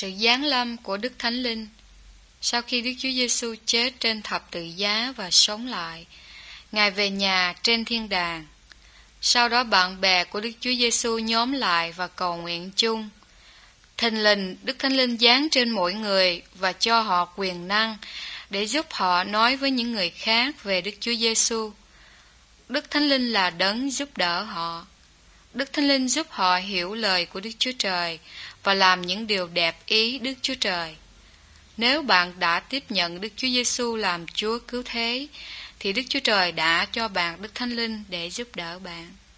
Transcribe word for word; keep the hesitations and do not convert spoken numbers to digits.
sự giáng lâm của Đức Thánh Linh. Sau khi Đức Chúa Giêsu chết trên thập tự giá và sống lại, Ngài về nhà trên thiên đàng. Sau đó bạn bè của Đức Chúa Giêsu nhóm lại và cầu nguyện chung. Thình lình Đức Thánh Linh giáng trên mỗi người và cho họ quyền năng để giúp họ nói với những người khác về Đức Chúa Giêsu. Đức Thánh Linh là đấng giúp đỡ họ. Đức Thánh Linh giúp họ hiểu lời của Đức Chúa Trời và làm những điều đẹp ý Đức Chúa Trời. Nếu bạn đã tiếp nhận Đức Chúa Giêsu làm Chúa cứu thế, thì Đức Chúa Trời đã cho bạn Đức Thánh Linh để giúp đỡ bạn.